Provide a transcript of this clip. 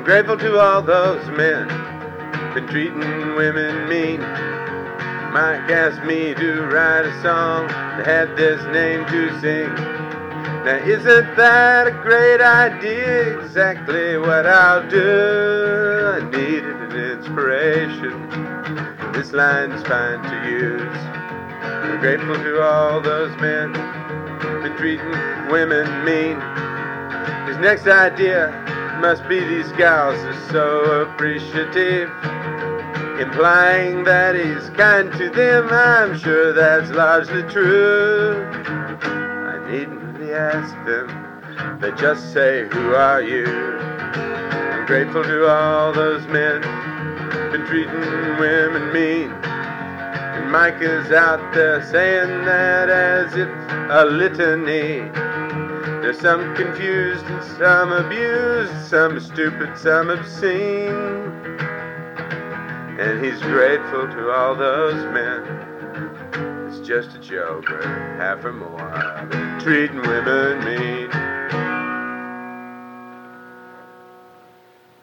grateful to all those men been treating women mean. Mike asked me to write a song that had this name to sing. Now isn't that a great idea? Exactly what I'll do. I needed an inspiration. This line's fine to use. I'm grateful to all those men been treating women mean. His next idea must be these gals are so appreciative, implying that he's kind to them. I'm sure that's largely true. I needn't really ask them, they just say, who are you? I'm grateful to all those men been treating women mean. And Mike is out there saying that as if a litany. There's some confused and some abused, some stupid, some obscene. And he's grateful to all those men. It's just a joke or half or more. I've been treating women mean.